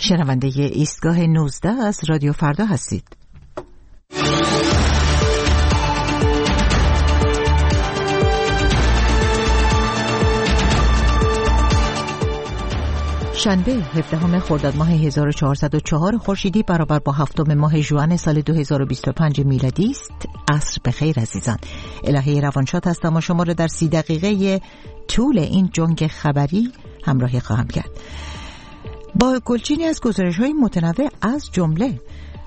شنونده ایستگاه 19 از رادیو فردا هستید. شنبه 17 خرداد ماه 1404 خورشیدی برابر با 7 ماه ژوئن سال 2025 میلادی است. عصر بخیر عزیزان. الهه روانشاد هستم و شما را در 30 دقیقه طول این جنگ خبری همراهی خواهم کرد. با گلچینی از گزارش‌های متنوع از جمله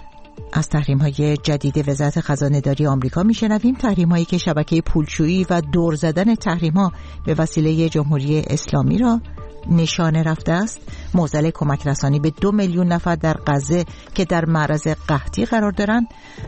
از تحریم‌های جدید وزارت خزانه‌داری آمریکا می‌شنویم، تحریم‌هایی که شبکه پولشویی و دور زدن تحریم‌ها به وسیله جمهوری اسلامی را نشانه رفته است، معضل کمک رسانی به 2 میلیون نفر در غزه که در معرض قحطی قرار دارند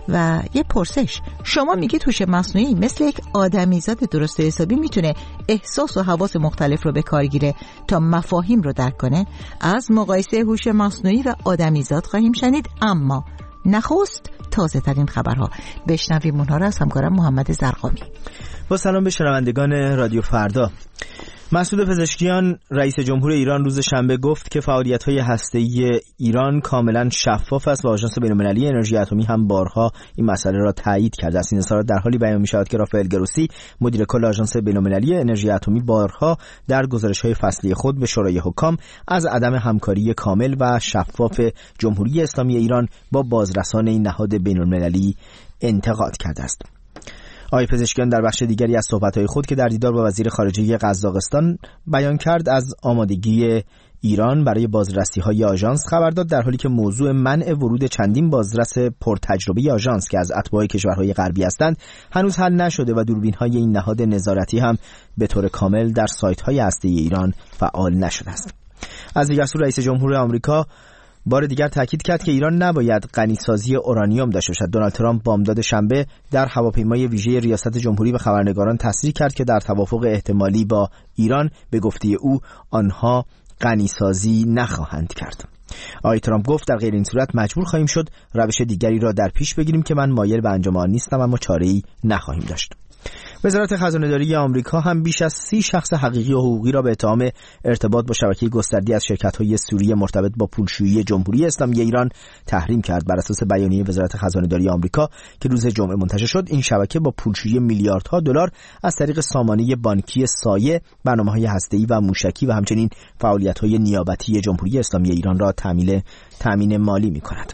و یه پرسش: شما میگید هوش مصنوعی مثل یک آدمیزاد درست حسابی میتونه احساس و حواس مختلف رو به کار گیره تا مفاهیم رو درک کنه؟ از مقایسه هوش مصنوعی و آدمیزاد خواهیم شنید، اما نخست تازه ترین خبرها. بشنویم اونها را از همکارم محمد زرقامی. با سلام به شنوندگان رادیو فردا. مسعود پزشکیان رئیس جمهور ایران روز شنبه گفت که فعالیت‌های هسته‌ای ایران کاملا شفاف است و آژانس بین‌المللی انرژی اتمی هم بارها این مسئله را تایید کرده است. این اظهارات در حالی بیان می‌شود که رافائل گروسی مدیر کل آژانس بین‌المللی انرژی اتمی بارها در گزارش‌های فصلی خود به شورای حکام از عدم همکاری کامل و شفاف جمهوری اسلامی ایران با بازرسان این نهاد بین‌المللی انتقاد کرده است. آقای پزشکیان در بخش دیگری از صحبت‌های خود که در دیدار با وزیر خارجه قزاقستان بیان کرد از آمادگی ایران برای بازرسی‌های آژانس خبر داد، در حالی که موضوع منع ورود چندین بازرس پرتجربه آژانس که از اتباع کشورهای غربی هستند هنوز حل نشده و دوربین‌های این نهاد نظارتی هم به طور کامل در سایت‌های هسته‌ای ایران فعال نشده است. از دیگر سو رئیس جمهور آمریکا بار دیگر تاکید کرد که ایران نباید غنیسازی اورانیوم داشته باشد. دونالد ترامپ بامداد شنبه در هواپیمای ویژه ریاست جمهوری به خبرنگاران تصریح کرد که در توافق احتمالی با ایران به گفته او آنها غنیسازی نخواهند کرد. آقای ترامپ گفت در غیر این صورت مجبور خواهیم شد روش دیگری را در پیش بگیریم که من مایل به انجام آن نیستم، اما چاره‌ای نخواهیم داشت. وزارت خزانه‌داری آمریکا هم بیش از 30 شخص حقیقی و حقوقی را به اتهام ارتباط با شبکه گسترده‌ای از شرکت‌های سوری مرتبط با پولشویی جمهوری اسلامی ایران تحریم کرد. بر اساس بیانیه وزارت خزانه‌داری آمریکا که روز جمعه منتشر شد، این شبکه با پولشویی میلیاردها دلار از طریق سامانه بانکی سایه، برنامه‌های هسته‌ای و موشکی و همچنین فعالیت‌های نیابتی جمهوری اسلامی ایران را تامین مالی می‌کند.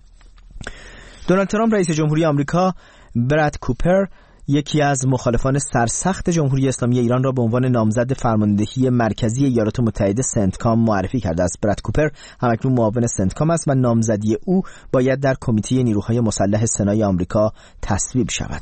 دونالد ترامپ رئیس جمهوری آمریکا براد کوپر یکی از مخالفان سرسخت جمهوری اسلامی ایران را به عنوان نامزد فرماندهی مرکزی ایالات متحده سنتکام معرفی کرده است. براد کوپر همکنون معاون سنتکام است و نامزدی او باید در کمیته نیروهای مسلح سنای آمریکا تصویب شود.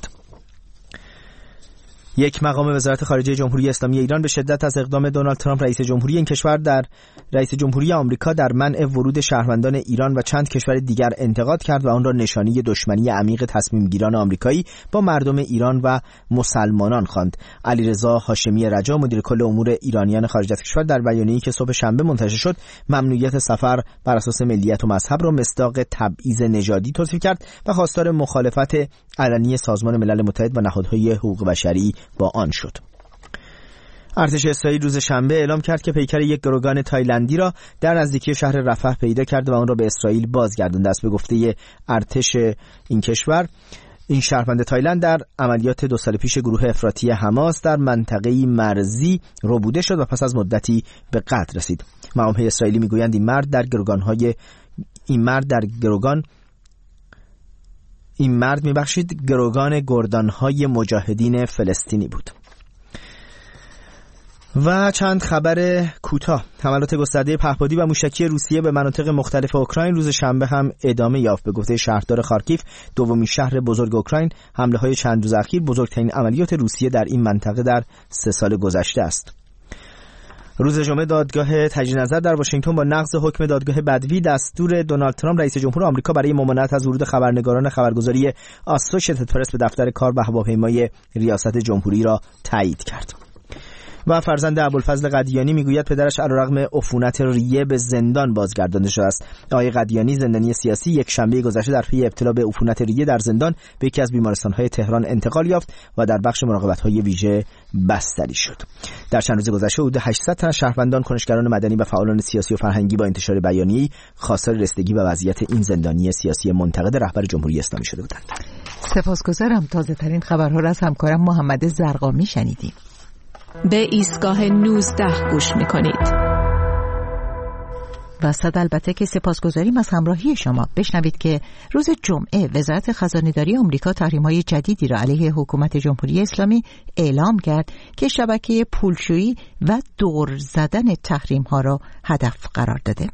یک مقام وزارت خارجه جمهوری اسلامی ایران به شدت از اقدام دونالد ترامپ رئیس جمهوری این کشور در رئیس جمهوری آمریکا در منع ورود شهروندان ایران و چند کشور دیگر انتقاد کرد و آن را نشانی دشمنی عمیق تصمیم گیران آمریکایی با مردم ایران و مسلمانان خواند. علیرضا هاشمی رجا مدیر کل امور ایرانیان خارج از کشور در بیانیه‌ای که صبح شنبه منتشر شد ممنوعیت سفر بر اساس ملیت و مذهب را مصداق تبعیض نژادی توصیف کرد و خواستار مخالفت علنی سازمان ملل متحد و نهادهای حقوق بشری با آن شد. ارتش اسرائیل روز شنبه اعلام کرد که پیکر یک گروگان تایلندی را در نزدیکی شهر رفح پیدا کرده و آن را به اسرائیل بازگردانده است. به گفته ارتش این کشور، این شهروند تایلند در عملیات 2 سال پیش گروه افراطی حماس در منطقه‌ای مرزی ربوده شد و پس از مدتی به قتل رسید. مقام‌های اسرائیلی میگویند این مرد گروگان گردان‌های مجاهدین فلسطینی بود. و چند خبر کوتاه. حملات گسترده پهپادی و موشکی روسیه به مناطق مختلف اوکراین روز شنبه هم ادامه یافت. به گفته شهردار خارکیف، دومین شهر بزرگ اوکراین، حمله‌های چند روز اخیر بزرگترین عملیات روسیه در این منطقه در 3 سال گذشته است. روز جمعه دادگاه تجدید نظر در واشنگتن با نقض حکم دادگاه بدوی دستور دونالد ترامپ رئیس جمهور آمریکا برای ممانعت از ورود خبرنگاران خبرگزاری آسوشیتد پرس به دفتر کار و هواپیمای ریاست جمهوری را تایید کرد. و فرزند ابوالفضل قدیانی میگوید پدرش علیرغم عفونت ریه به زندان بازگردانده شده است. آقای قدیانی زندانی سیاسی یک شنبه گذشته در پی ابتلا به عفونت ریه در زندان به یکی از بیمارستان‌های تهران انتقال یافت و در بخش مراقبت‌های ویژه بستری شد. در چند روز گذشته حدود 800 تن شهروندان، کنشگران مدنی و فعالان سیاسی و فرهنگی با انتشار بیانیه‌ای خواستار رسیدگی به وضعیت این زندانی سیاسی منتقد رهبر جمهوری اسلامی شده بودند. سپاسگزارم. تازه‌ترین خبرها را از همکارم محمد زرقامی شنیدیم. به ایستگاه 19 گوش می‌کنید. و صد البته که سپاسگزاریم از همراهی شما. بشنوید که روز جمعه وزارت خزانه‌داری آمریکا تحریم‌های جدیدی را علیه حکومت جمهوری اسلامی اعلام کرد که شبکه پولشویی و دور زدن تحریم‌ها را هدف قرار داده.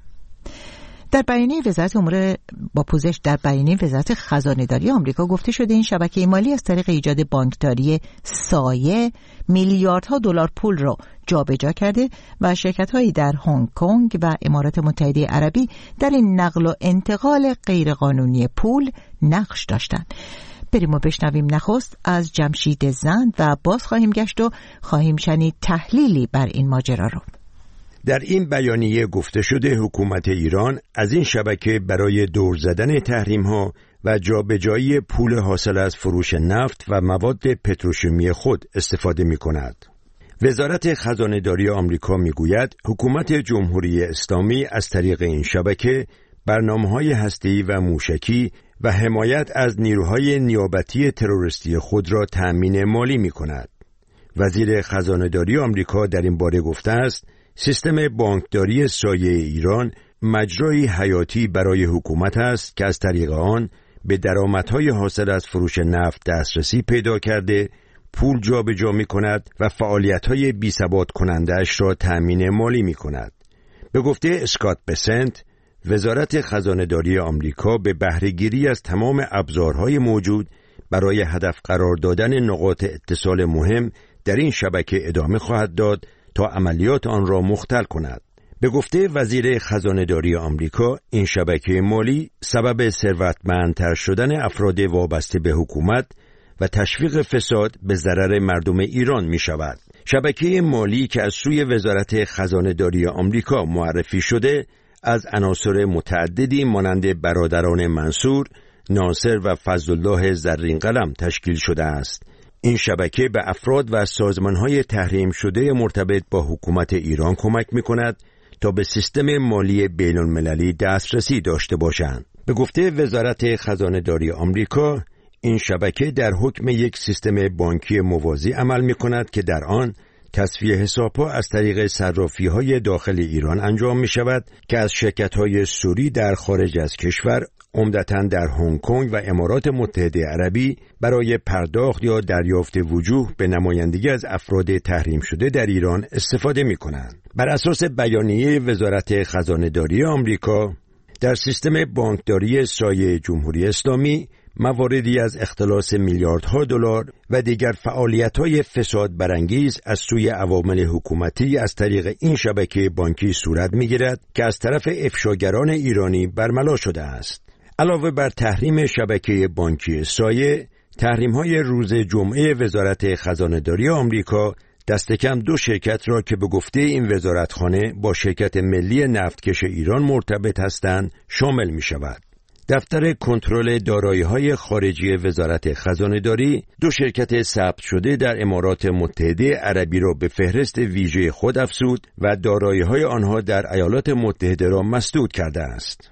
در بیانیه وزارت امور با پوزش در بیانیه وزارت خزانه‌داری آمریکا گفته شده این شبکه مالی از طریق ایجاد بانکداری سایه میلیاردها دلار پول را جابجا کرده و شرکت‌هایی در هنگ کنگ و امارات متحده عربی در این نقل و انتقال غیرقانونی پول نقش داشتند. بریم و بشنویم نخست از جمشید زند و باز خواهیم گشت و خواهیم شنید تحلیلی بر این ماجرا را. در این بیانیه گفته شده حکومت ایران از این شبکه برای دور زدن تحریم‌ها و جابجایی پول حاصل از فروش نفت و مواد پتروشیمی خود استفاده می‌کند. وزارت خزانه‌داری آمریکا می‌گوید حکومت جمهوری اسلامی از طریق این شبکه برنامه‌های هسته‌ای و موشکی و حمایت از نیروهای نیابتی تروریستی خود را تأمین مالی می‌کند. وزیر خزانه‌داری آمریکا در این باره گفته است سیستم بانکداری سایه ایران مجرای حیاتی برای حکومت است که از طریق آن به درآمدهای حاصل از فروش نفت دسترسی پیدا کرده، پول جابجا می‌کند و فعالیت‌های بی‌ثبات کننده‌اش را تأمین مالی می‌کند. به گفته اسکات بسنت، وزارت خزانه‌داری آمریکا به بهره‌گیری از تمام ابزارهای موجود برای هدف قرار دادن نقاط اتصال مهم در این شبکه ادامه خواهد داد تا عملیات آن را مختل کند. به گفته وزیر خزانه‌داری آمریکا، این شبکه مالی سبب ثروتمندتر شدن افراد وابسته به حکومت و تشویق فساد به ضرر مردم ایران می شود. شبکه مالی که از سوی وزارت خزانه‌داری آمریکا معرفی شده، از عناصر متعددی مانند برادران منصور، ناصر و فضلالله زرین قلم تشکیل شده است. این شبکه به افراد و سازمان‌های تحریم شده مرتبط با حکومت ایران کمک می‌کند تا به سیستم مالی بین‌المللی دسترسی داشته باشند. به گفته وزارت خزانه‌داری آمریکا، این شبکه در حکم یک سیستم بانکی موازی عمل می‌کند که در آن تصفیه حساب‌ها از طریق صرافی‌های داخل ایران انجام می‌شود که از شرکت‌های سوری در خارج از کشور، عمدتاً در هنگ کنگ و امارات متحده عربی، برای پرداخت یا دریافت وجوه به نمایندگی از افراد تحریم شده در ایران استفاده می‌کنند. بر اساس بیانیه وزارت خزانه‌داری آمریکا، در سیستم بانکداری سایه جمهوری اسلامی مواردی از اختلاس میلیاردها دلار و دیگر فعالیت‌های فساد برانگیز از سوی عوامل حکومتی از طریق این شبکه بانکی صورت می‌گیرد که از طرف افشاگران ایرانی برملا شده است. علاوه بر تحریم شبکه بانکی سایه، تحریم‌های روز جمعه وزارت خزانه‌داری آمریکا دست کم 2 شرکت را که به گفته این وزارتخانه با شرکت ملی نفتکش ایران مرتبط هستند شامل می‌شود. دفتر کنترل دارایی‌های خارجی وزارت خزانه‌داری 2 شرکت ثبت شده در امارات متحده عربی را به فهرست ویژه خود افزود و دارایی‌های آنها در ایالات متحده را مسدود کرده است.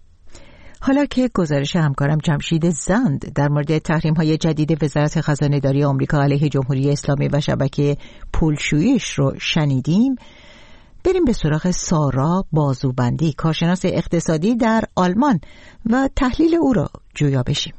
حالا که گزارش همکارم جمشید زند در مورد تحریم‌های جدید وزارت خزانه‌داری آمریکا علیه جمهوری اسلامی و شبکه پولشوییش رو شنیدیم، بریم به سراغ سارا بازوبندی، کارشناس اقتصادی در آلمان و تحلیل او را جویا بشیم.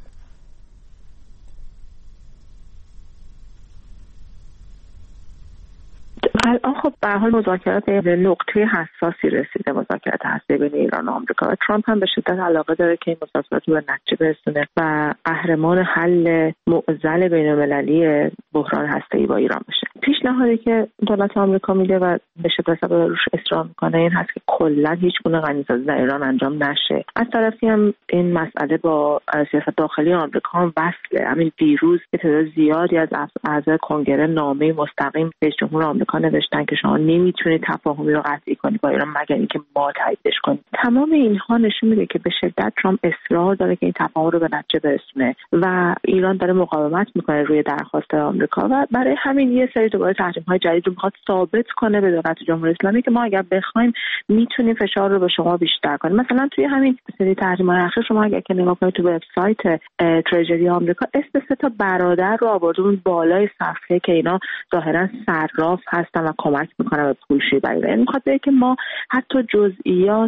الان خب به هر حال مذاکرات به نقطه حساسی رسیده، مذاکرات هسته‌ای بین ایران و آمریکا، و ترامپ هم به شدت علاقه داره که این مذاکرات رو به نتیجه برسونه و قهرمان حل معضل بین‌المللی بحران هسته‌ای با ایران بشه. پیشنهادی که دولت آمریکا میده و به شدت روش اصرار میکنه این هست که کلا هیچ گونه غنیسازی در ایران انجام نشه. از طرفی هم این مسئله با سیاست داخلی آمریکا هم وصله. همین دیروز تعداد زیادی از اعضای کنگره نامه مستقیم رئیس جمهور آمریکا نوشتن که شما نمیتونید تفاهمی رو قطعی کنید با ایران مگر اینکه ما تاییدش کنیم. تمام اینها نشون میده که به شدت ترامپ اصرار داره که این تفاهم رو به نتیجه برسونه و ایران داره مقاومت میکنه روی درخواست آمریکا و برای همین یه سری دوباره تحریم‌های جدید رو میخواد ثابت کنه به دولت جمهوری اسلامی که ما اگر بخوایم میتونیم فشار رو به شما بیشتر کنیم. مثلا توی همین سری تحریم‌های اخیر شما اگر که نگاه کنید تو وبسایت تریجری آمریکا اسم 3 برادر رو آورده اون بالای صفحه که اینا ظاهرا صراف هستن و کمک میکنن به پولشویی برای ایران. میخواد بگه که ما حتی جزئیات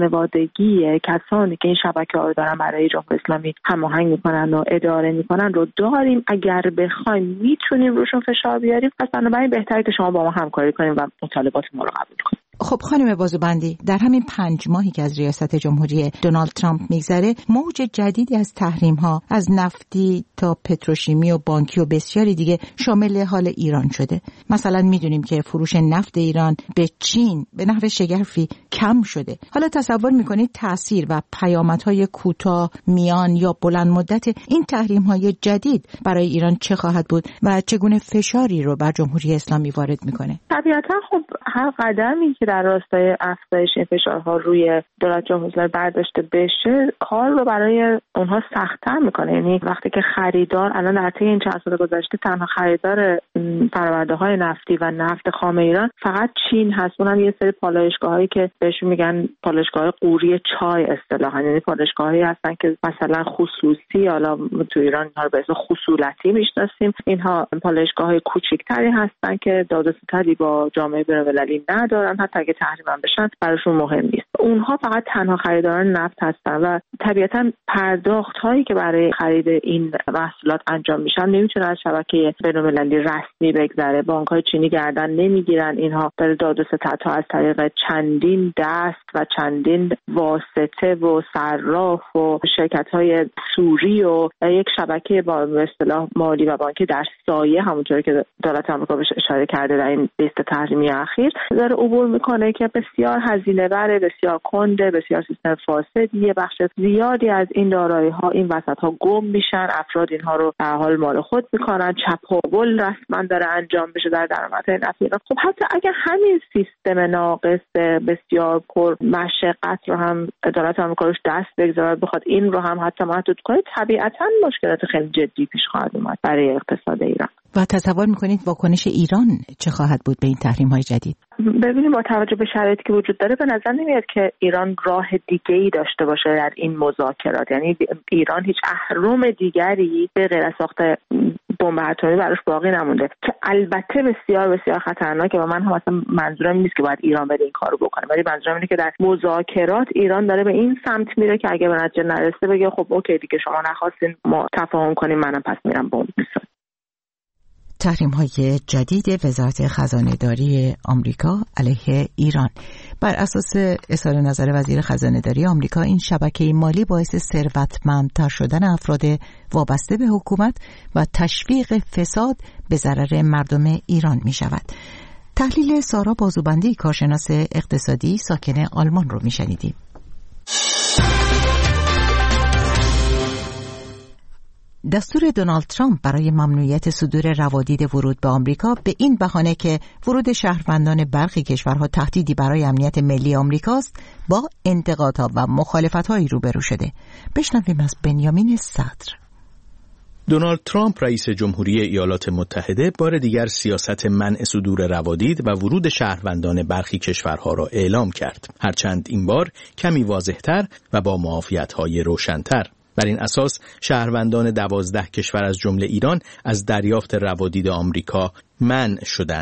خانوادگی کسانی که این شبکه‌ها رو دارن برای جمهوری اسلامی هماهنگ میکنن و اداره میکنن رو داریم. اگر بخوایم میتونیم روشون فشار بیاریم. پس بنابراین بهتره که شما با ما همکاری کنیم و مطالبات ما رو قبول کنیم. خب خانم بازوبندی، در همین 5 ماهی که از ریاست جمهوری دونالد ترامپ میگذره موج جدیدی از تحریم‌ها از نفتی تا پتروشیمی و بانکی و بسیاری دیگه شامل حال ایران شده. مثلا میدونیم که فروش نفت ایران به چین به نحو شگرفی کم شده. حالا تصور میکنید تأثیر و پیامدهای کوتاه، میان یا بلند مدت این تحریم‌های جدید برای ایران چه خواهد بود و چگونه فشاری رو بر جمهوری اسلامی وارد میکنه؟ طبیعتا خب هر قدمی که در راستای افزایش این فشارها روی دولت جمهوری اسلامی برداشته بشه کار رو برای اونها سخت‌تر میکنه. یعنی وقتی که خریدار الان در طی این چند سال گذشته تنها خریدار فرآورده‌های نفتی و نفت خام ایران فقط چین هست. اونم یه سری پالایشگاهایی که بهشون میگن پالایشگاه قوری چای اصطلاحاً، یعنی پالایشگاهایی هستن که مثلا خصوصی، حالا تو ایران اینها رو به اسم خصولتی میشناسیم. اینها پالایشگاه‌های کوچیک‌تری هستن که داد و ستدی با جامعه بین‌المللی ندارن، حتی اگه تحریم بشن براشون مهم نیست. اونها فقط تنها خریداران نفت هستن و طبیعتاً پرداخت‌هایی که برای خرید این محصولات انجام میشن نمیتونه از شبکه بین‌المللی رسمی بگذره. بانک‌های چینی گردن نمیگیرن. اینها در داد و ستدها از طریق چندین دست و چندین واسطه و صراف و شرکت‌های سوری و یک شبکه با اصطلاح مالی و بانکی در سایه، همونطوری که دولت آمریکا بهش اشاره کرده در این لیست تحریمی اخیر، داره عبور میکنه که بسیار هزینه بره، بسیار کنده، بسیار سیستم فاسدیه. بخش زیادی از این دارایی‌ها این وسط‌ها گم میشن، افراد اینها رو در حال مال خود میکنن، چپاول رسما داره انجام بشه در درآمدهای نفتی. خب حتی اگر همین سیستم ناقص بسیار پر مشقت رو هم دولت آمریکا روش دست بگذاره، بخواد این رو هم حتی محدود کنه، طبیعتاً مشکلات خیلی جدی پیش خواهد اومد برای اقتصاد ایران. و تصور میکنید واکنش ایران چه خواهد بود به این تحریم‌های جدید؟ ببینیم با توجه به شرایطی که وجود داره به نظر نمیاد که ایران راه دیگه‌ای داشته باشه در این مذاکرات. یعنی ایران هیچ اهرم دیگری به غیر از ساخت بمب اتمی براش باقی نمونده که البته بسیار بسیار خطرناکه و من هم اصلا منظورم نیست که باید ایران بره این کارو بکنه، ولی منظورم اینه که در مذاکرات ایران داره به این سمت میره که اگه به نتیجه نرسه بگه خب اوکی دیگه شما نخواستین ما تفاهم کنیم، منم پس میرم بمب میسازم. تحریم‌های جدید وزارت خزانه‌داری آمریکا علیه ایران. بر اساس اظهار نظر وزیر خزانه‌داری آمریکا، این شبکه مالی باعث ثروتمندتر شدن افراد وابسته به حکومت و تشویق فساد به ضرر مردم ایران می‌شود. تحلیل سارا بازوبندی، کارشناس اقتصادی ساکن آلمان رو می‌شنیدیم. دستور دونالد ترامپ برای ممنوعیت صدور روادید ورود به آمریکا به این بهانه که ورود شهروندان برخی کشورها تهدیدی برای امنیت ملی آمریکاست، با انتقادها و مخالفت‌هایی روبرو شده. بشنویم از بنیامین صدر. دونالد ترامپ رئیس جمهوری ایالات متحده بار دیگر سیاست منع صدور روادید و ورود شهروندان برخی کشورها را اعلام کرد، هرچند این بار کمی واضح‌تر و با معافیت‌های روشن‌تر. بر این اساس شهروندان 12 کشور از جمله ایران از دریافت روادید آمریکا منع شدند و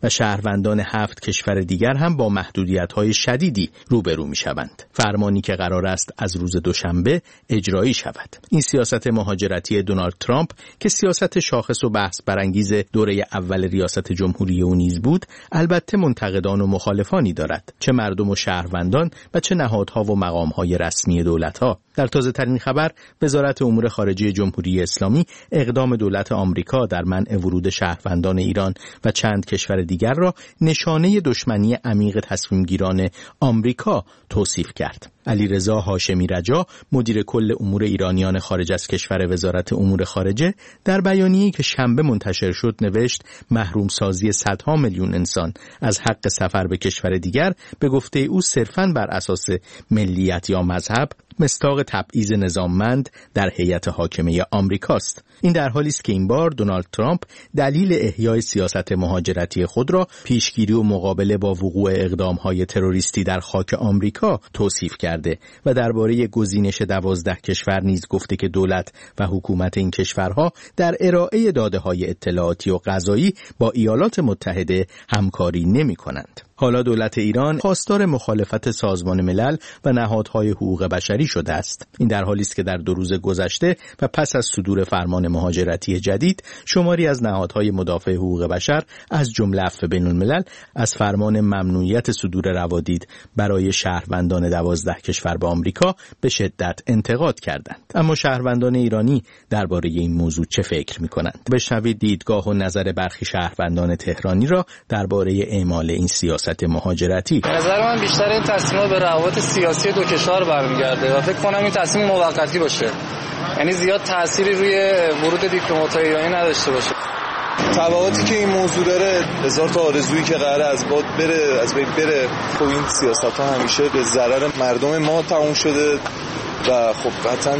و شهروندان 7 کشور دیگر هم با محدودیت‌های شدیدی روبرو می‌شوند. فرمانی که قرار است از روز دوشنبه اجرایی شود. این سیاست مهاجرتی دونالد ترامپ که سیاست شاخص و بحث برانگیز دوره اول ریاست جمهوری او نیز بود، البته منتقدان و مخالفانی دارد، چه مردم و شهروندان و چه نهادها و مقام‌های رسمی دولت‌ها. در تازه‌ترین خبر، وزارت امور خارجه جمهوری اسلامی اقدام دولت آمریکا در منع ورود شهروندان ایران و چند کشور دیگر را نشانه دشمنی عمیق تصمیمگیران آمریکا توصیف کرد. علیرضا هاشمی رجا، مدیر کل امور ایرانیان خارج از کشور وزارت امور خارجه، در بیانیه‌ای که شنبه منتشر شد نوشت محروم سازی صدها میلیون انسان از حق سفر به کشور دیگر به گفته او صرفاً بر اساس ملیت یا مذهب مصداق تبعیض نظاممند در هیئت حاکمه آمریکاست. این در حالی است که این بار دونالد ترامپ دلیل احیای سیاست مهاجرتی خود را پیشگیری و مقابله با وقوع اقدام‌های تروریستی در خاک آمریکا توصیف کرده و درباره گزینش 12 کشور نیز گفته که دولت و حکومت این کشورها در ارائه داده‌های اطلاعاتی و قضایی با ایالات متحده همکاری نمی‌کنند. حالا دولت ایران خواستار مخالفت سازمان ملل و نهادهای حقوق بشری شده است. این در حالی است که در 2 روز گذشته و پس از صدور فرمان مهاجرتی جدید، شماری از نهادهای مدافع حقوق بشر از جمله عفو بین‌الملل از فرمان ممنوعیت صدور روادید برای شهروندان 12 کشور به آمریکا به شدت انتقاد کردند. اما شهروندان ایرانی درباره این موضوع چه فکر می‌کنند؟ بشنوید دیدگاه و نظر برخی شهروندان تهرانی را درباره اعمال این سیاست مهاجرتی. نظر من بیشتر این تصمیم‌ها به روابط سیاسی 2 کشور برمیگرده و فکر کنم این تصمیم موقتی باشه. یعنی زیاد تأثیری روی ورود دیپلمات‌های ایرانی نداشته باشه. تبعاتی که این موضوع داره، هزار تا آرزویی که قراره از بین بره، خب این سیاست‌ها همیشه به ضرر مردم ما تموم شده و خب قطعاً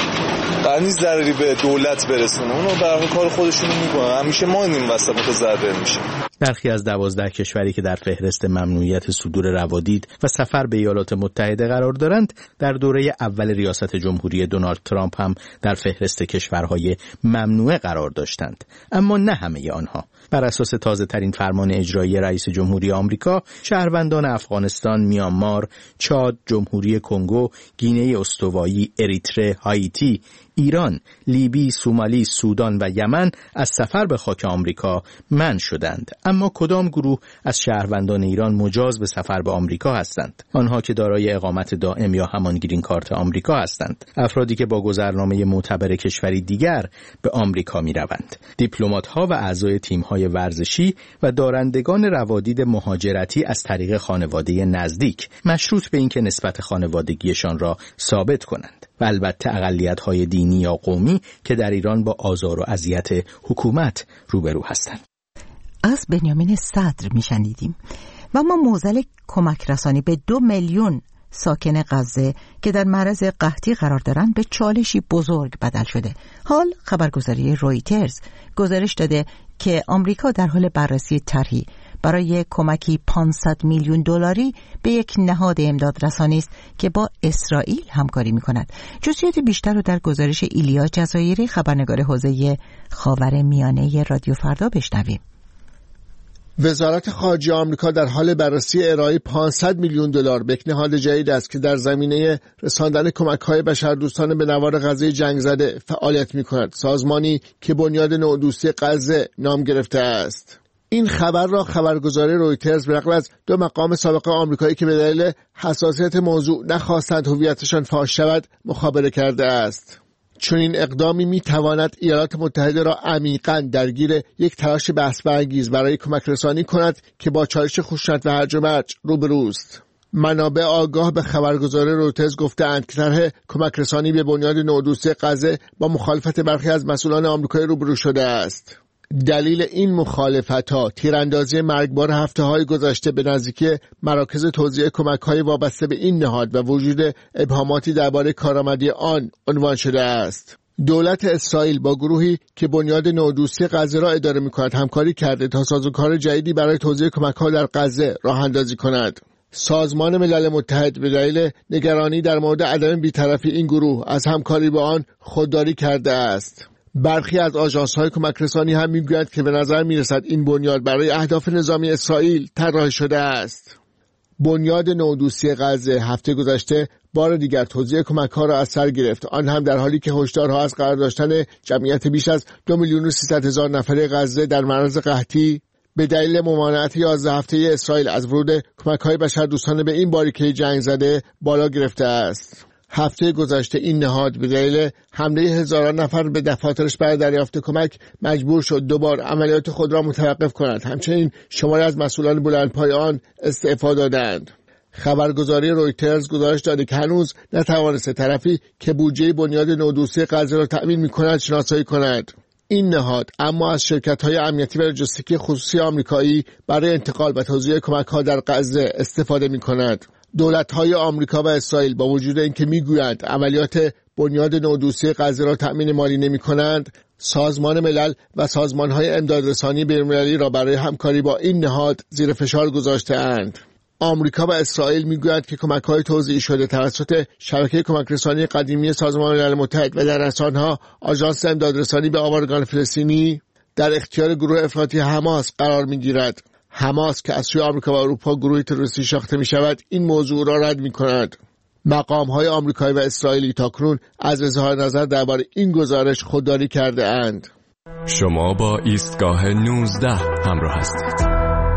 قرار نیست ضرری به دولت برسونه. اونو در کار خودشون میکنن، همیشه ما این وسط متضرر میشیم. برخی از 12 کشوری که در فهرست ممنوعیت صدور روادید و سفر به ایالات متحده قرار دارند، در دوره اول ریاست جمهوری دونالد ترامپ هم در فهرست کشورهای ممنوعه قرار داشتند، اما نه همه آنها. بر اساس تازه‌ترین فرمان اجرایی رئیس جمهوری آمریکا، شهروندان افغانستان، میانمار، چاد، جمهوری کنگو، گینه استوایی، اریتره، هایتی، ایران، لیبی، سومالی، سودان و یمن از سفر به خاک آمریکا منع شدند. اما کدام گروه از شهروندان ایران مجاز به سفر به آمریکا هستند؟ آنها که دارای اقامت دائم یا همان گرین کارت آمریکا هستند. افرادی که با گذرنامه معتبر کشوری دیگر به آمریکا می‌روند. دیپلمات‌ها و اعضای تیم‌های ورزشی و دارندگان روادید مهاجرتی از طریق خانواده نزدیک، مشروط به اینکه نسبت خانوادگیشان را ثابت کنند. و البته اقلیت‌های دینی یا قومی که در ایران با آزار و اذیت حکومت روبرو هستند. از بنیامین صدر میشنیدیم. و ما معضل کمک رسانی به 2 میلیون ساکن غزه که در معرض قحطی قرار دارند به چالشی بزرگ بدل شده. حال خبرگزاری رویترز گزارش داده که آمریکا در حال بررسی طرحی برای کمکی 500 میلیون دلاری به یک نهاد امداد رسانی است که با اسرائیل همکاری می‌کند. جزئیات بیشتر رو در گزارش ایلیا جزایری، خبرنگار حوزه خاورمیانه رادیو فردا بشنویم. وزارت خارجه آمریکا در حال بررسی ارائه 500 میلیون دلار به یک نهاد جدید است که در زمینه رساندن کمک‌های بشردوستانه به نوار غزه جنگ زده فعالیت می‌کند. سازمانی که بنیاد نودوستی غزه نام گرفته است. این خبر را خبرگزاری رویترز به نقل از 2 مقام سابق آمریکایی که به دلیل حساسیت موضوع نخواستند هویتشان فاش شود مخابره کرده است. چون این اقدامی میتواند ایالات متحده را عمیقاً درگیر یک تلاش بحث برانگیز برای کمک رسانی کند که با چالش خشونت و هرج و مرج روبروست. منابع آگاه به خبرگزاری رویترز گفته‌اند که طرح کمک رسانی به بنیاد نودوستی غزه با مخالفت برخی از مسئولان آمریکایی روبرو شده است. دلیل این مخالفت‌ها تیراندازی مرگبار هفته‌های گذشته به نزدیکی مراکز توزیع کمک‌های وابسته به این نهاد و وجود ابهاماتی درباره کارآمدی آن عنوان شده است. دولت اسرائیل با گروهی که بنیاد نودوستی غزه را اداره می‌کند همکاری کرده تا سازوکار جدیدی برای توزیع کمک‌ها در غزه راه‌اندازی کند. سازمان ملل متحد به دلیل نگرانی در مورد عدم بی‌طرفی این گروه از همکاری با آن خودداری کرده است. برخی از آژانس‌های کمک رسانی هم میگویند که به نظر میرسد این بنیاد برای اهداف نظامی اسرائیل طراحی شده است. بنیاد نودوستی غزه هفته گذشته بار دیگر توزیع کمک‌ها را از سر گرفت، آن هم در حالی که هشدارها از قرار داشتن جمعیت بیش از 2,300,000 نفره غزه در معرض قحطی به دلیل ممانعت 11 هفته اسرائیل از ورود کمک‌های بشردوستانه به این باریکه جنگ زده بالا گرفته است. هفته گذشته این نهاد به دلیل حمله هزاران نفر به دفاترش برای دریافت کمک مجبور شد دوبار عملیات خود را متوقف کند. همچنین شماری از مسئولان بلندپای آن استعفا دادند. خبرگزاری رویترز گزارش داده که هنوز نتوانسته طرفی که بودجه بنیاد نودوستی غزه را تأمین می‌کند شناسایی کند. این نهاد اما از شرکت‌های امنیتی و لوجستیکی خصوصی آمریکایی برای انتقال و توزیع کمک‌ها در غزه استفاده می‌کند. دولت‌های آمریکا و اسرائیل با وجود اینکه می‌گویند عملیات بنیاد نودوستی غزه را تأمین مالی نمی‌کنند، سازمان ملل و سازمان‌های امدادرسانی بین‌المللی را برای همکاری با این نهاد زیر فشار گذاشته‌اند. آمریکا و اسرائیل می‌گویند که کمک‌های توزیع شده توسط شبکه کمک‌رسانی قدیمی سازمان ملل متحد و در آنها آژانس امدادرسانی به آوارگان فلسطینی در اختیار گروه افراطی حماس قرار می‌گیرد. حماس که از سوی آمریکا و اروپا گروهی تروریستی شناخته می‌شود این موضوع را رد می‌کند. مقام‌های آمریکایی و اسرائیلی تاکنون از اظهار نظر درباره این گزارش خودداری کرده اند. شما با ایستگاه 19 همراه هستید.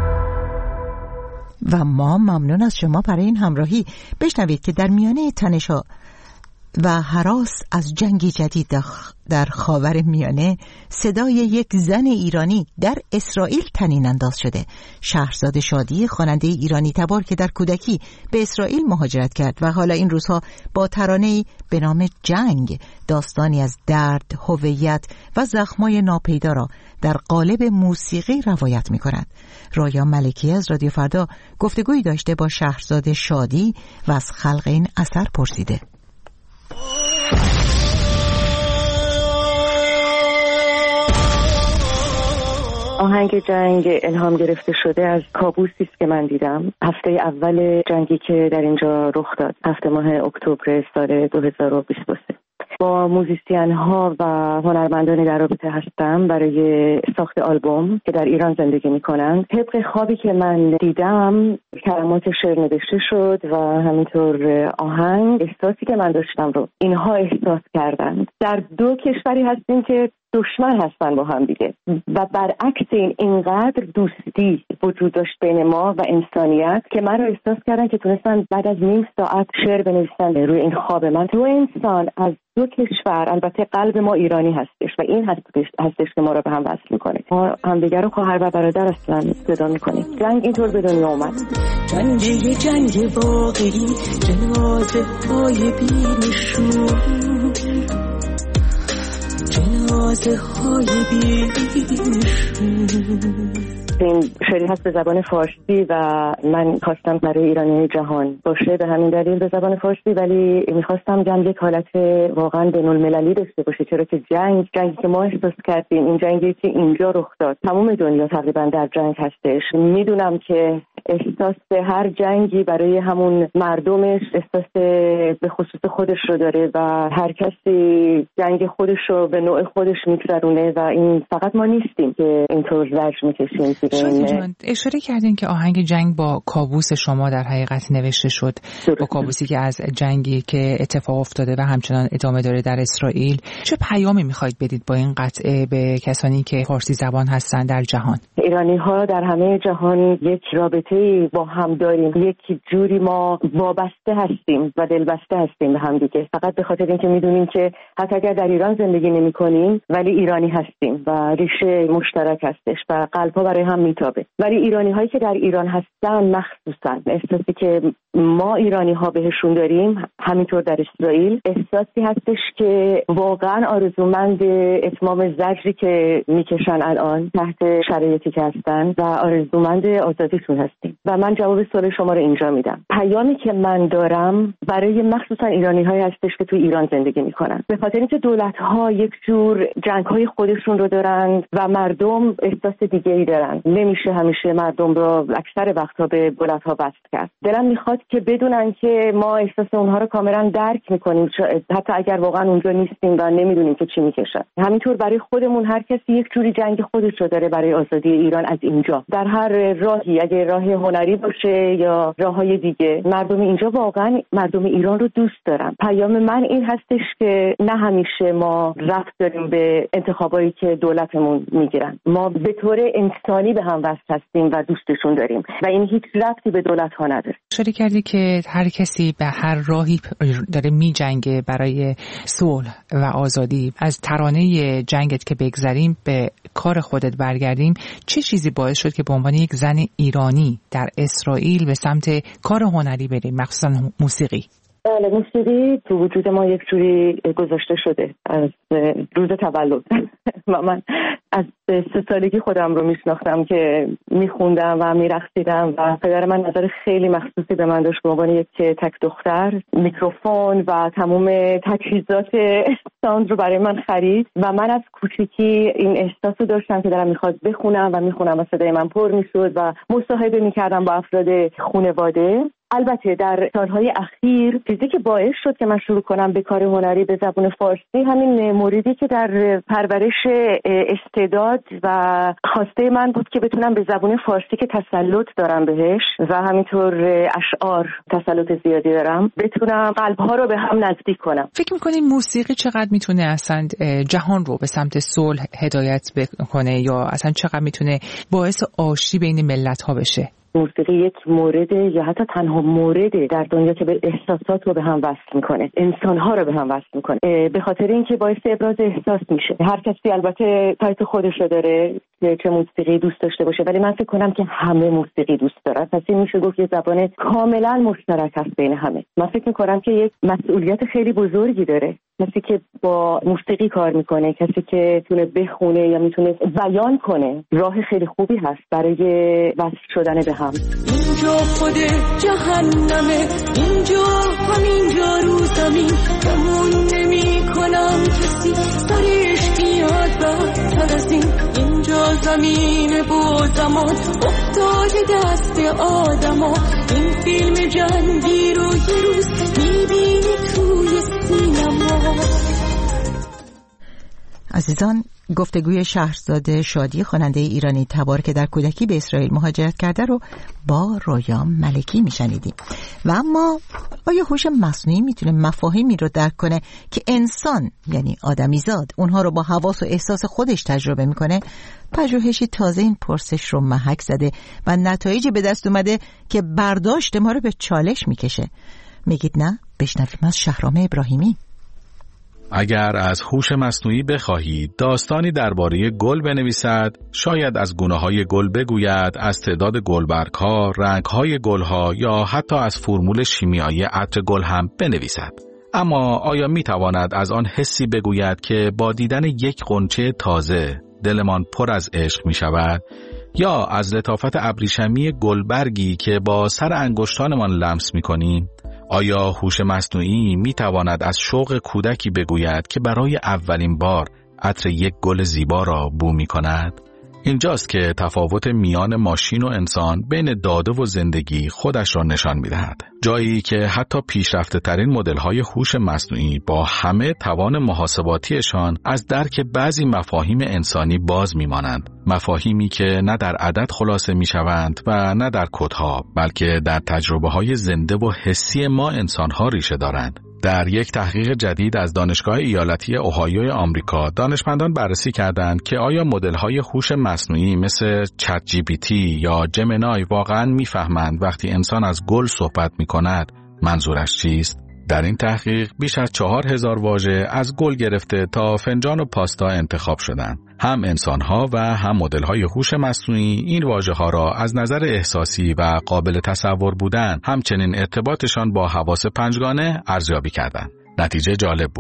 و ما ممنون از شما برای این همراهی. بشنوید که در میانه تنش‌ها و هراس از جنگی جدید در خاور میانه صدای یک زن ایرانی در اسرائیل طنین انداز شده. شهرزاد شادی، خواننده ایرانی تبار که در کودکی به اسرائیل مهاجرت کرد و حالا این روزها با ترانه‌ای به نام جنگ داستانی از درد، هویت و زخمای ناپیدا را در قالب موسیقی روایت می‌کند. رایا ملکی از رادیو فردا گفتگویی داشته با شهرزاد شادی و از خلق این اثر پرسیده. آهنگ جنگ الهام گرفته شده از کابوسی است که من دیدم هفته اول جنگی که در اینجا رخ داد، هفته ماه اکتبر سال 2023. با موزیسین‌ها و هنرمندانی در رابطه هستم برای ساخت آلبوم که در ایران زندگی می‌کنند. طبق خوابی که من دیدم کلمات شعر نوشته شد و همینطور آهنگ. احساسی که من داشتم رو اینها احساس کردند. در دو کشوری هستیم که دشمن هستن با هم دیگه و برعکس اینقدر دوستی وجود داشت بین ما و انسانیت که من رو احساس کردن که تونستن بعد از نیم ساعت شعر بنویسن روی این خواب من. دو انسان از دو کشور، البته قلب ما ایرانی هستش و این هستش که ما رو به هم وصل میکنه. ما همدیگه رو خواهر و برادر اصلا صدا میکنیم. جنگ اینطور به دنیا اومد. جنگ واقعی، جنازه های بی‌نشون، جنازه های بی‌نشون. این شعری هست به زبان فارسی و من خواستم برای ایرانی جهان باشه، به همین دلیل به زبان فارسی، ولی میخواستم جنگ یک حالت واقعا بین‌المللی داشته باشه، چرا که جنگی که ما احساس کردیم، این جنگی که اینجا رخ داد، تمام دنیا تقریبا در جنگ هستش. میدونم که احساس هر جنگی برای همون مردمش احساس به خصوص خودش رو داره و هر کسی جنگ خودش رو به نوع خودش میگذرونه و این فقط ما نیستیم که اینطور زجر میکشیم. اشاره کردین که آهنگ جنگ با کابوس شما در حقیقت نوشته شد، با کابوسی که از جنگی که اتفاق افتاده و همچنان ادامه داره در اسرائیل. چه پیامی میخواید بدید با این قطعه به کسانی که فارسی زبان هستن در جهان؟ ایرانی ها در همه جهان یک رابطه با هم داریم، یک جوری ما وابسته هستیم و دلبسته هستیم به هم دیگه، فقط به خاطر اینکه میدونیم که حتی اگر در ایران زندگی نمی‌کنیم ولی ایرانی هستیم و ریشه مشترک هستش و قلب‌ها برای هم میتابه. ولی ایرانی هایی که در ایران هستن مخصوصا احساسی که ما ایرانی ها بهشون داریم، همینطور در اسرائیل احساسی هستش که واقعا آرزومند اتمام زجری که میکشن الان تحت شرایطی که هستن و آرزومند آزادیشون هستن. هستیم و من جواب سوال شما رو اینجا میدم. پیامی که من دارم برای مخصوصا ایرانی‌هایی هستش که تو ایران زندگی میکنن، به خاطر اینکه دولت‌ها یک جور جنگ‌های خودشون رو دارن و مردم احساس دیگه‌ای دارن. نمیشه همیشه مردم رو اکثر وقت‌ها به دولت‌ها وصل کرد. دلم میخواد که بدونن که ما احساس اونها رو کاملا درک میکنیم، حتی اگر واقعا اونجا نیستیم و نمیدونیم که چی میکشن. همینطور برای خودمون هر کسی یک جوری جنگ خودش رو داره برای آزادی ایران از اینجا، در هر راهی، اگه راه هنری باشه یا راههای دیگه. مردم اینجا واقعا مردم ایران رو دوست دارن. پیام من این هستش که نه همیشه ما ربط داریم به انتخابایی که دولتمون میگیرن. ما به طور انسانی به هم وصل هستیم و دوستشون داریم و این هیچ ربطی به دولت ها نداره. اشاره کردی که هر کسی به هر راهی داره میجنگه برای صلح و آزادی. از ترانه جنگت که بگذریم به کار خودت برگردیم، چه چیزی باعث شد که به عنوان یک زن ایرانی در اسرائیل به سمت کار هنری بریم، مخصوصا موسیقی؟ بله، موسیقی تو وجود ما یک جوری گذاشته شده از روز تولد. من از 3 سالگی خودم رو میشناختم که میخوندم و میرقصیدم و پدر من نظر خیلی مخصوصی به من داشت به عنوان یک تک دختر. میکروفون و تمام تجهیزات ساوند رو برای من خرید و من از کوچیکی این احساس رو داشتم که دارم میخواد بخونم و صدای من پر میشد و مصاحبه میکردم با افراد خانواده. البته در سالهای اخیر چیزی که باعث شد که من شروع کنم به کار هنری به زبان فارسی همین موردی که در پرورش استعداد و خواسته من بود که بتونم به زبان فارسی که تسلط دارم بهش و همینطور اشعار تسلط زیادی دارم بتونم قلب‌ها رو به هم نزدیک کنم. فکر می‌کنید موسیقی چقدر میتونه اصلا جهان رو به سمت صلح هدایت بکنه یا اصلا چقدر میتونه باعث آشتی بین ملت‌ها بشه؟ موسیقی یک مورد یا حتی تنها مورد در دنیا که به احساسات رو به هم وصل میکنه، انسانها رو به هم وصل میکنه، به خاطر اینکه باعث ابراز احساس میشه. هر کسی البته تایپ خودش رو داره چه موسیقی دوست داشته باشه، ولی من فکر کنم که همه موسیقی دوست دارن. پس این میشه گفت یه زبان کاملا مشترک هست بین همه. من فکر میکنم که یک مسئولیت خیلی بزرگی داره کسی که با موسیقی کار میکنه، کسی که تونه بخونه یا میتونه بیان کنه. راه خیلی خوبی هست برای وصل شدن به هم. اینجا خود جهنمه، اینجا همینجا رو زمین گمون نمی کنم کسی سرش بیاد بدتر از اینجا زمین با زمان افتاده دست آدما. این فیلم جنگی رو یه روز میبینی توی سینما. عزیزان، گفتگوی شهرزاد شادی خواننده ایرانی تبار که در کودکی به اسرائیل مهاجرت کرده رو با رویا ملکی میشنیدیم. و اما آیا هوش مصنوعی میتونه مفاهیمی رو درک کنه که انسان یعنی آدمیزاد اونها رو با حواس و احساس خودش تجربه میکنه؟ پژوهشی تازه این پرسش رو محک زده و نتایجی به دست اومده که برداشت ما رو به چالش میکشه. میگید نه؟ بشنویم از شهرام ابراهیمی. اگر از هوش مصنوعی بخواهید داستانی درباره گل بنویسد، شاید از گونه‌های گل بگوید، از تعداد گلبرگ‌ها، رنگ‌های گل‌ها یا حتی از فرمول شیمیایی عطر گل هم بنویسد. اما آیا می‌تواند از آن حسی بگوید که با دیدن یک غنچه تازه دلمان پر از عشق می‌شود، یا از لطافت ابریشمی گلبرگی که با سر انگشتانمان لمس می‌کنیم؟ آیا هوش مصنوعی می‌تواند از شوق کودکی بگوید که برای اولین بار عطر یک گل زیبا را بو می‌کند؟ اینجاست که تفاوت میان ماشین و انسان بین داده و زندگی خودش را نشان می‌دهد. جایی که حتی پیشرفته‌ترین مدل‌های هوش مصنوعی با همه توان محاسباتیشان از درک بعضی مفاهیم انسانی باز می‌مانند. مفاهیمی که نه در عدد خلاصه می‌شوند و نه در کدها، بلکه در تجربه‌های زنده و حسی ما انسان‌ها ریشه دارند. در یک تحقیق جدید از دانشگاه ایالتی اوهایو آمریکا، دانشمندان بررسی کردند که آیا مدل‌های هوش مصنوعی مثل چت جی پی تی یا جمینای واقعاً می‌فهمند وقتی انسان از گل صحبت می‌کند منظورش چیست؟ در این تحقیق بیش از 4000 واژه از گل گرفته تا فنجان و پاستا انتخاب شدند. هم انسان‌ها و هم مدل‌های هوش مصنوعی این واژه‌ها را از نظر احساسی و قابل تصور بودن، همچنین ارتباطشان با حواس پنجگانه ارزیابی کردند. نتیجه جالب بود.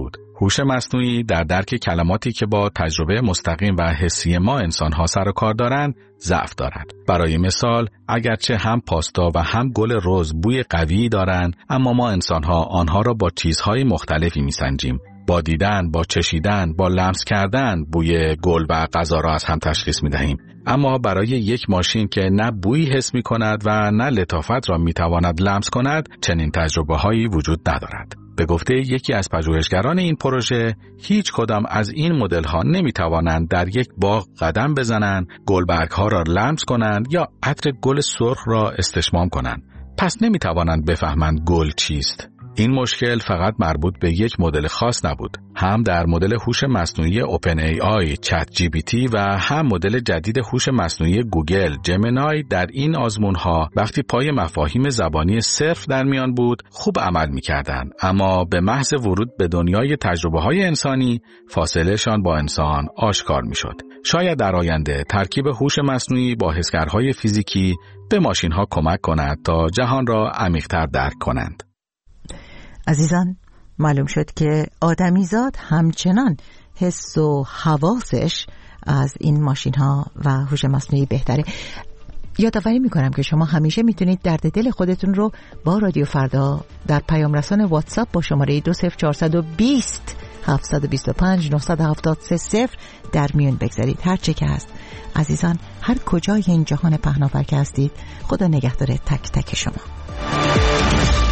هوش مصنوعی در درک کلماتی که با تجربه مستقیم و حسی ما انسان‌ها سر و کار دارند ضعف دارد. برای مثال، اگرچه هم پاستا و هم گل رز بوی قوی دارند، اما ما انسان‌ها آنها را با چیزهای مختلفی می‌سنجیم. با دیدن، با چشیدن، با لمس کردن بوی گل و غذا را از هم تشخیص می‌دهیم. اما برای یک ماشین که نه بویی حس می‌کند و نه لطافت را می‌تواند لمس کند، چنین تجربه‌هایی وجود ندارد. به گفته یکی از پژوهشگران این پروژه، هیچ کدام از این مدل‌ها نمی‌توانند در یک باغ قدم بزنند، گلبرگ‌ها را لمس کنند یا عطر گل سرخ را استشمام کنند. پس نمی‌توانند بفهمند گل چیست. این مشکل فقط مربوط به یک مدل خاص نبود. هم در مدل هوش مصنوعی اوپن ای آی چت جی پی تی و هم مدل جدید هوش مصنوعی گوگل جمینای در این آزمون‌ها وقتی پای مفاهیم زبانی صرف در میان بود خوب عمل می‌کردند، اما به محض ورود به دنیای تجربه‌های انسانی فاصله‌شان با انسان آشکار می‌شد. شاید در آینده ترکیب هوش مصنوعی با حسگرهای فیزیکی به ماشین‌ها کمک کند تا جهان را عمیق‌تر درک کنند. عزیزان، معلوم شد که آدمیزاد همچنان حس و حواسش از این ماشین ها و هوش مصنوعی بهتره. یادآوری میکنم که شما همیشه میتونید درد دل خودتون رو با رادیو فردا در پیام رسان واتساپ با شماره 20420 725 973 در میون بگذارید. هر چه که هست عزیزان، هر کجای این جهان پهناور که هستید، خدا نگهدار تک تک شما.